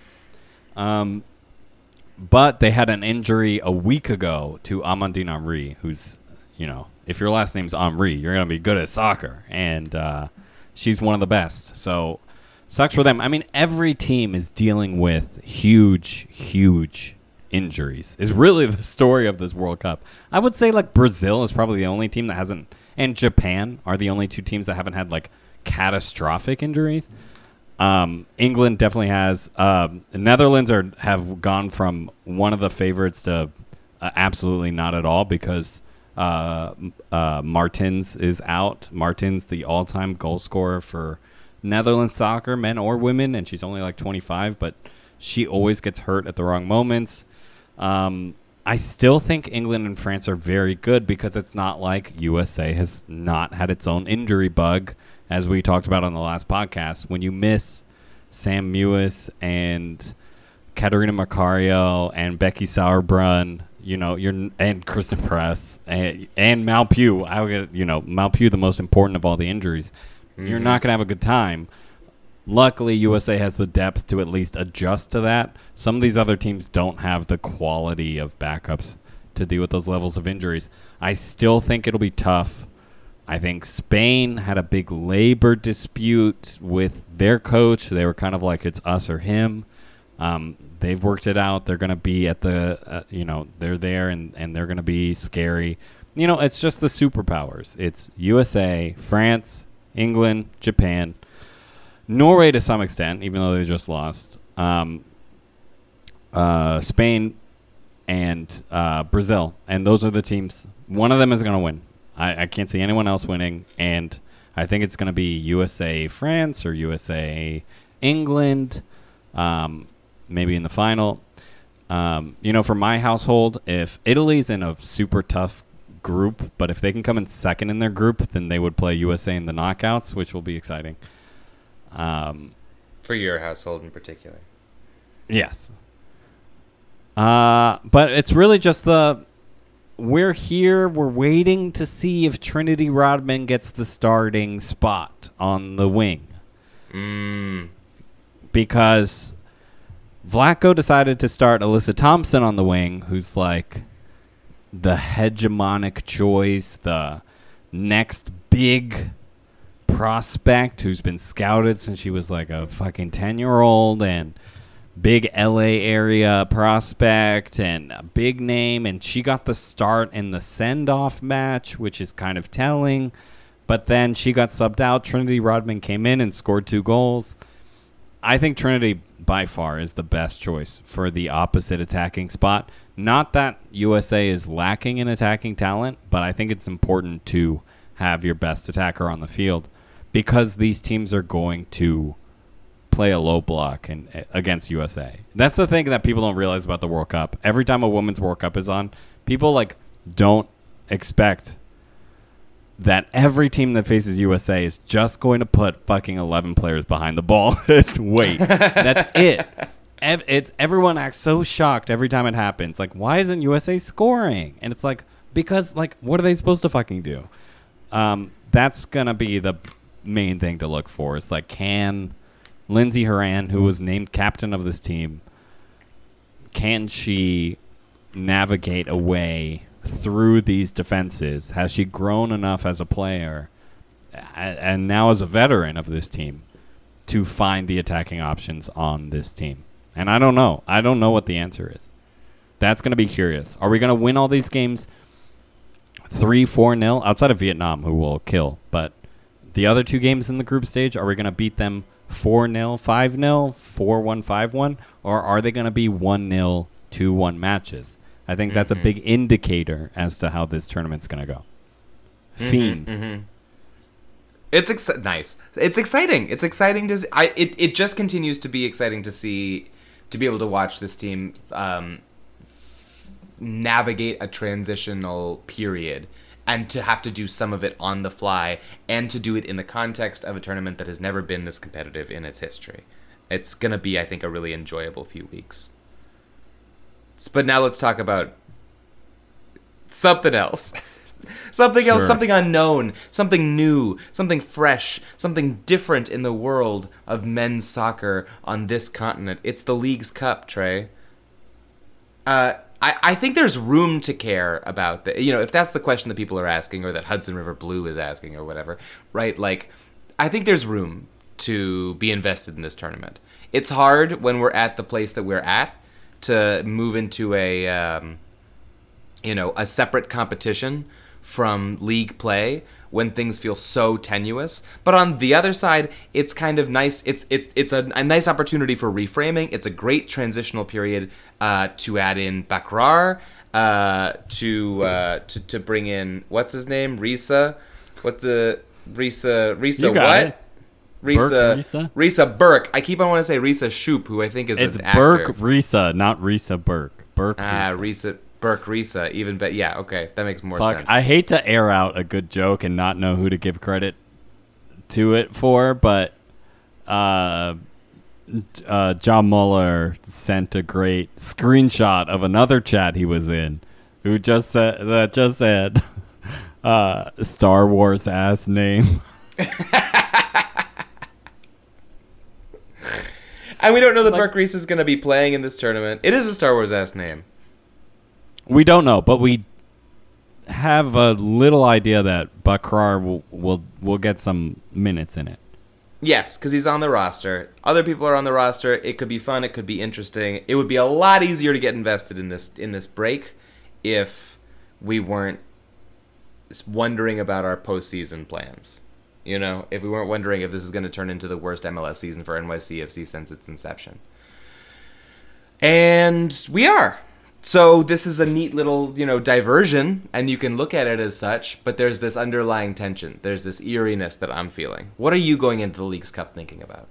Um, but they had an injury a week ago to Amandine Henry, who's, you know, if your last name's Henry, you're going to be good at soccer. And uh, she's one of the best. So, sucks for them. I mean, every team is dealing with huge, huge injuries. Is really the story of this World Cup. I would say, like, Brazil is probably the only team that hasn't, and Japan are the only two teams that haven't had, like, catastrophic injuries. Um, England definitely has. Um, the Netherlands are have gone from one of the favorites to uh, absolutely not at all because uh, uh, Martins is out. Martins, the all-time goal scorer for Netherlands soccer, men or women, and she's only like twenty-five, but she always gets hurt at the wrong moments. Um, I still think England and France are very good because it's not like U S A has not had its own injury bug, as we talked about on the last podcast. When you miss Sam Mewis and Katarina Macario and Becky Sauerbrunn, you know, you're and Kristen Press and, and Malpew, I would get, you know, Malpew, the most important of all the injuries. Mm-hmm. You're not gonna have a good time. Luckily, U S A has the depth to at least adjust to that. Some of these other teams don't have the quality of backups to deal with those levels of injuries. I still think it'll be tough. I think Spain had a big labor dispute with their coach. They were kind of like, it's us or him. Um, they've worked it out. They're going to be at the, uh, you know, they're there and, and they're going to be scary. You know, it's just the superpowers. It's U S A, France, England, Japan, Norway to some extent, even though they just lost, um, uh, Spain, and uh, Brazil. And those are the teams. One of them is going to win. I, I can't see anyone else winning. And I think it's going to be U S A, France, or U S A, England, um, maybe in the final. Um, you know, for my household, if Italy's in a super tough group, but if they can come in second in their group, then they would play U S A in the knockouts, which will be exciting. Um, For your household in particular. Yes. Uh, but it's really just the, we're here, we're waiting to see if Trinity Rodman gets the starting spot on the wing. Mm. Because Vlatko decided to start Alyssa Thompson on the wing, who's like the hegemonic choice, the next big prospect who's been scouted since she was like a fucking ten-year-old, and big L A area prospect and a big name, and she got the start in the send-off match, which is kind of telling. But then she got subbed out. Trinity Rodman came in and scored two goals. I think Trinity by far is the best choice for the opposite attacking spot. Not that U S A is lacking in attacking talent, but I think it's important to have your best attacker on the field because these teams are going to play a low block and against U S A. That's the thing that people don't realize about the World Cup. Every time a Women's World Cup is on, people like don't expect that every team that faces U S A is just going to put fucking eleven players behind the ball and wait. That's it. Ev- it's, everyone acts so shocked every time it happens. Like, why isn't U S A scoring? And it's like, because, like, what are they supposed to fucking do? Um, that's going to be the main thing to look for. It's like, can Lindsey Horan, who was named captain of this team, can she navigate a way through these defenses? Has she grown enough as a player and now as a veteran of this team to find the attacking options on this team? And I don't know. I don't know what the answer is. That's going to be curious. Are we going to win all these games three, four nil outside of Vietnam, who will kill? But the other two games in the group stage, are we going to beat them four nil, five nil, four one, five one? Or are they going to be one nil, two one matches? I think that's mm-hmm. a big indicator as to how this tournament's going to go. Mm-hmm, Fiend. Mm-hmm. It's ex- nice. It's exciting. It's exciting to see. I, it, it just continues to be exciting to see, to be able to watch this team um, navigate a transitional period and to have to do some of it on the fly and to do it in the context of a tournament that has never been this competitive in its history. It's going to be, I think, a really enjoyable few weeks. But now let's talk about something else. Something else, Sure. something unknown, something new, something fresh, something different in the world of men's soccer on this continent. It's the League's Cup, Trey. Uh, I, I think there's room to care about the, you know, if that's the question that people are asking or that Hudson River Blue is asking or whatever, right? Like, I think there's room to be invested in this tournament. It's hard when we're at the place that we're at to move into a, um, you know, a separate competition from league play when things feel so tenuous. But on the other side, it's kind of nice. It's it's it's a, a nice opportunity for reframing. It's a great transitional period uh, to add in Bakrar, uh, to uh, to to bring in what's his name, Risa, what the Risa Risa You got what? it. Risa, Burke, Risa? Risa Burke. I keep on wanting to say Risa Shoop, who I think is It's an actor. Burke Risa, not Risa Burke. Burke Ah, Risa. Risa Burke Risa. Even but yeah, okay, that makes more Fuck, sense. I hate to air out a good joke and not know who to give credit to it for, but uh, uh, John Mueller sent a great screenshot of another chat he was in, who just said that just said uh, Star Wars ass name. And we don't know that Like- Burke Reese is going to be playing in this tournament. It is a Star Wars ass name. We don't know, but we have a little idea that Bakrar will will, will get some minutes in it. Yes, because he's on the roster. Other people are on the roster. It could be fun. It could be interesting. It would be a lot easier to get invested in this in this break if we weren't wondering about our postseason plans. You know, if we weren't wondering if this is going to turn into the worst M L S season for N Y C F C since its inception. And we are. So this is a neat little, you know, diversion, and you can look at it as such, but there's this underlying tension. There's this eeriness that I'm feeling. What are you going into the Leagues Cup thinking about?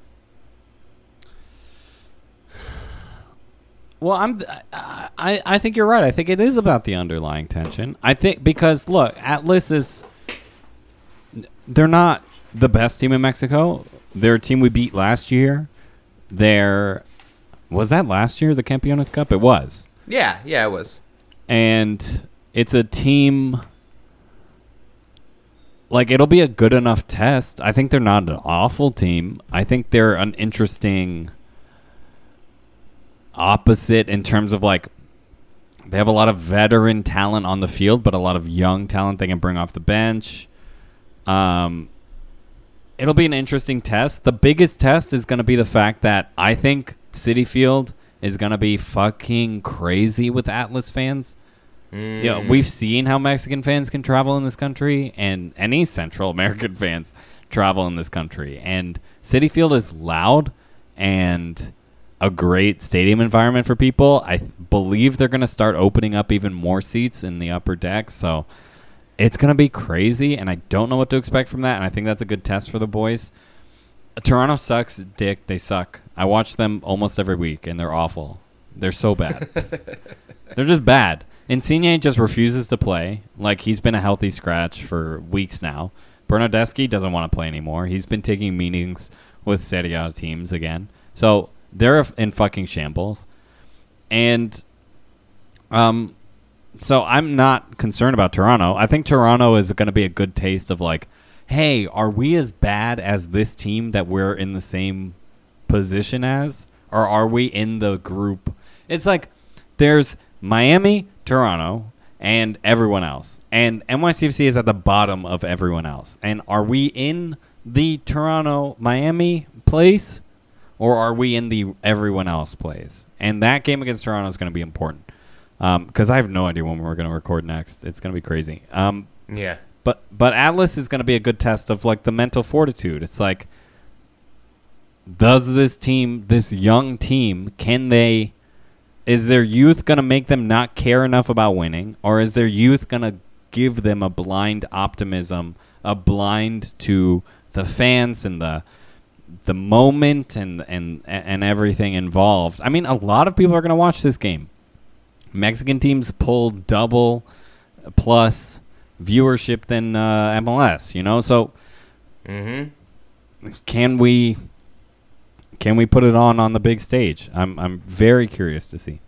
Well, I'm I, I think you're right. I think it is about the underlying tension. I think because look, Atlas is they're not the best team in Mexico. They're a team we beat last year. They're was that last year the Campeones Cup? It was. Yeah, yeah, it was. And it's a team, like, it'll be a good enough test. I think they're not an awful team. I think they're an interesting opposite in terms of, like, they have a lot of veteran talent on the field, but a lot of young talent they can bring off the bench. Um, it'll be an interesting test. The biggest test is going to be the fact that I think Citi Field is going to be fucking crazy with Atlas fans. Mm. You know, we've seen how Mexican fans can travel in this country, and any Central American fans travel in this country. And Citi Field is loud and a great stadium environment for people. I believe they're going to start opening up even more seats in the upper deck. So it's going to be crazy, and I don't know what to expect from that, and I think that's a good test for the boys. Toronto sucks dick. They suck. I watch them almost every week, and they're awful. They're so bad. They're just bad. Insigne just refuses to play. Like, he's been a healthy scratch for weeks now. Bernardeschi doesn't want to play anymore. He's been taking meetings with Serie A teams again. So they're in fucking shambles. And um, so I'm not concerned about Toronto. I think Toronto is going to be a good taste of, like, hey, are we as bad as this team that we're in the same position as? Or are we in the group? It's like there's Miami, Toronto, and everyone else. And N Y C F C is at the bottom of everyone else. And are we in the Toronto-Miami place? Or are we in the everyone else place? And that game against Toronto is going to be important. Because um, I have no idea when we're going to record next. It's going to be crazy. Um, yeah. But but Atlas is going to be a good test of, like, the mental fortitude. It's like, does this team, this young team, can they, is their youth going to make them not care enough about winning? Or is their youth going to give them a blind optimism, a blind to the fans and the the moment and, and, and everything involved? I mean, a lot of people are going to watch this game. Mexican teams pull double plus viewership than uh, M L S, you know? So mm-hmm. can we can we put it on on the big stage? I'm I'm very curious to see.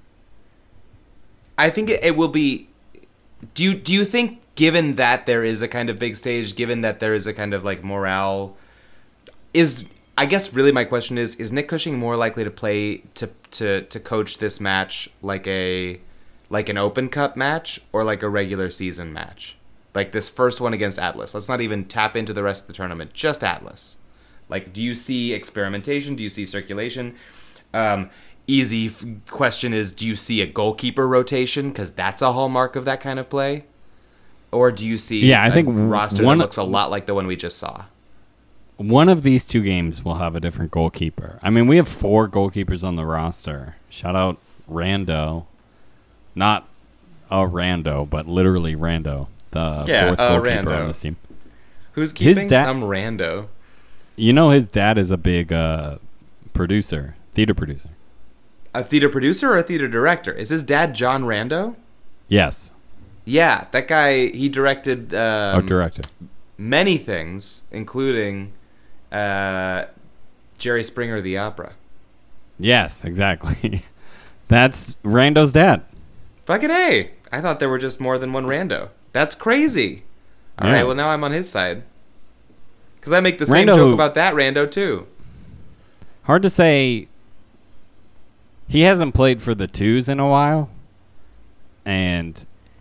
I think it, it will be. Do you do you think, given that there is a kind of big stage, given that there is a kind of, like, morale, is I guess really my question is is Nick Cushing more likely to play to to to coach this match like a like an Open Cup match or like a regular season match? Like this first one against Atlas. Let's not even tap into the rest of the tournament. Just Atlas. Like, do you see experimentation? Do you see circulation? Um, easy f- question is, do you see a goalkeeper rotation? Because that's a hallmark of that kind of play. Or do you see yeah, I a think roster one, that looks a lot like the one we just saw? One of these two games will have a different goalkeeper. I mean, we have four goalkeepers on the roster. Shout out Rando. Not a Rando, but literally Rando, the yeah, fourth uh, goalkeeper Rando. on this team. Who's keeping da- some Rando? You know his dad is a big uh, producer, theater producer. A theater producer or a theater director? Is his dad John Rando? Yes. Yeah, that guy, he directed um, Our director. many things, including uh, Jerry Springer the Opera. Yes, exactly. That's Rando's dad. Fucking A. I thought there were just more than one Rando. That's crazy. All Yeah. right, well, now I'm on his side. Because I make the same Rando joke who- about that Rando, too. Hard to say. He hasn't played for the twos in a while. And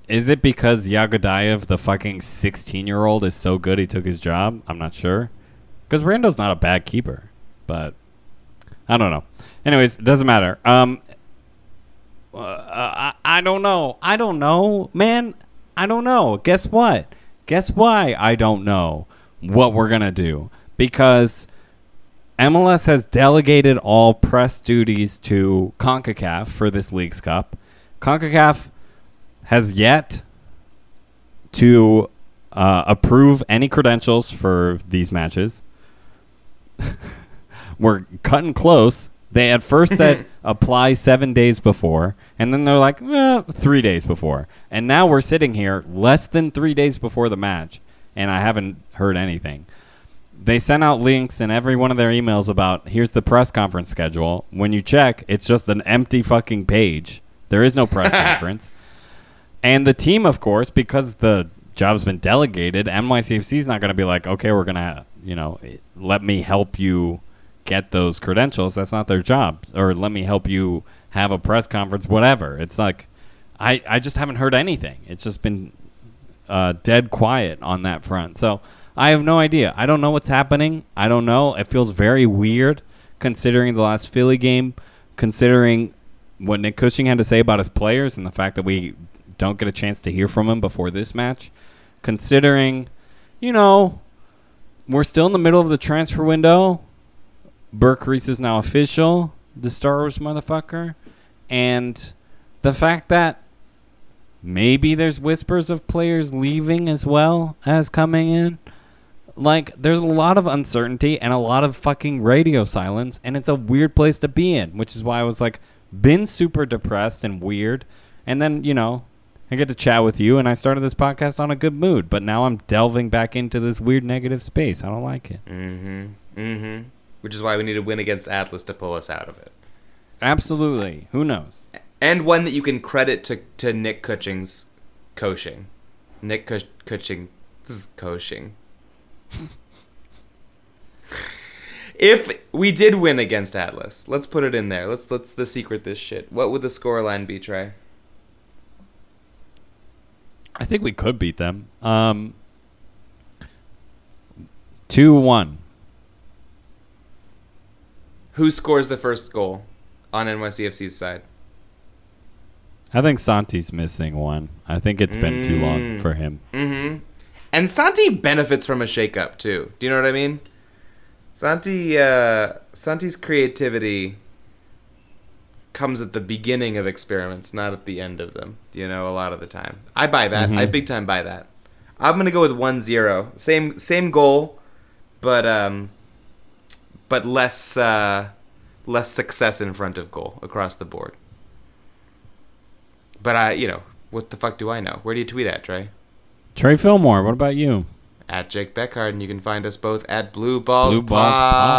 Is it because Yagadayev, the fucking sixteen-year-old, is so good he took his job? I'm not sure. Because Rando's not a bad keeper, but I don't know. Anyways, it doesn't matter. Um, uh, I, I don't know. I don't know, man. I don't know. Guess what? Guess why I don't know what we're going to do? Because M L S has delegated all press duties to CONCACAF for this Leagues Cup. CONCACAF has yet to uh, approve any credentials for these matches. We're cutting close. They at first said apply seven days before, and then they're like, eh, three days before. And now we're sitting here less than three days before the match, and I haven't heard anything. They sent out links in every one of their emails about, here's the press conference schedule. When you check, it's just an empty fucking page. There is no press conference. And the team, of course, because the job's been delegated, N Y C F C is not going to be like, okay, we're going to, you know, let me help you get those credentials. That's not their job. Or let me help you have a press conference, whatever. It's like, I, I just haven't heard anything. It's just been uh, dead quiet on that front. So I have no idea. I don't know what's happening. I don't know. It feels very weird considering the last Philly game, considering what Nick Cushing had to say about his players and the fact that we don't get a chance to hear from him before this match, considering, you know, we're still in the middle of the transfer window. Burke Reese is now official, the Star Wars motherfucker, and the fact that maybe there's whispers of players leaving as well as coming in. Like, there's a lot of uncertainty and a lot of fucking radio silence, and it's a weird place to be in, which is why I was, like, been super depressed and weird. And then, you know, I get to chat with you, and I started this podcast on a good mood, but now I'm delving back into this weird negative space. I don't like it. Mm-hmm. Mm-hmm. Which is why we need a win against Atlas to pull us out of it. Absolutely. Who knows? And one that you can credit to, to Nick Cushing's coaching. Nick Cush- Cushing. This is coaching. If we did win against Atlas, let's put it in there. Let's let's the secret this shit. What would the scoreline be, Trey? I think we could beat them. Um, two one. Who scores the first goal on N Y C F C's side? I think Santi's missing one. I think it's been mm. too long for him. Mm-hmm. And Santi benefits from a shakeup too. Do you know what I mean? Santi, uh, Santi's creativity comes at the beginning of experiments, not at the end of them. You know, a lot of the time. I buy that. Mm-hmm. I big time buy that. I'm gonna go with one zero. Same same goal, but um, but less uh, less success in front of goal across the board. But I, you know, what the fuck do I know? Where do you tweet at, Trey? Trey Fillmore, what about you? At Jake Beckhard, and you can find us both at Blue Balls, Blue Balls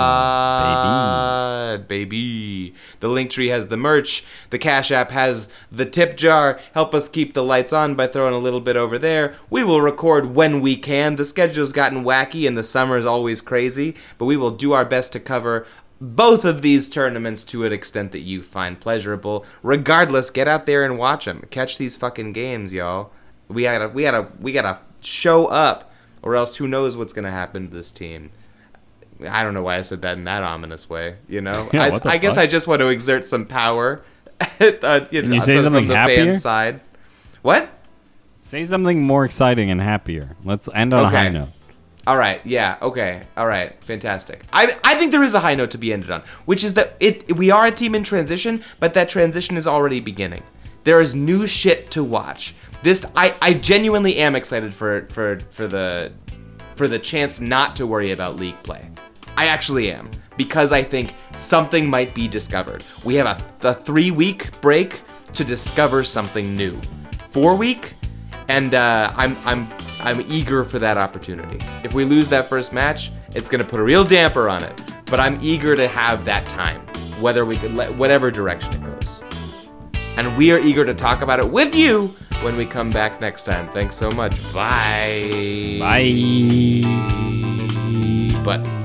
Pod, baby. baby. The Linktree has the merch. The Cash App has the tip jar. Help us keep the lights on by throwing a little bit over there. We will record when we can. The schedule's gotten wacky, and the summer is always crazy, but we will do our best to cover both of these tournaments to an extent that you find pleasurable. Regardless, get out there and watch them. Catch these fucking games, y'all. We gotta, we gotta, we gotta show up. Or else who knows what's going to happen to this team. I don't know why I said that in that ominous way, you know? Yeah, I, what the I guess fuck? I just want to exert some power uh, you Can know, you say from something the happier? fan side. What? Say something more exciting and happier. Let's end on Okay. a high note. All right, yeah, okay, all right, fantastic. I I think there is a high note to be ended on, which is that it we are a team in transition, but that transition is already beginning. There is new shit to watch. This I, I genuinely am excited for for for the for the chance not to worry about league play. I actually am, because I think something might be discovered. We have a, a three week break to discover something new. Four week, and uh, I'm I'm I'm eager for that opportunity. If we lose that first match, it's gonna put a real damper on it. But I'm eager to have that time, whether we could let whatever direction it goes. And we are eager to talk about it with you when we come back next time. Thanks so much. Bye. Bye. But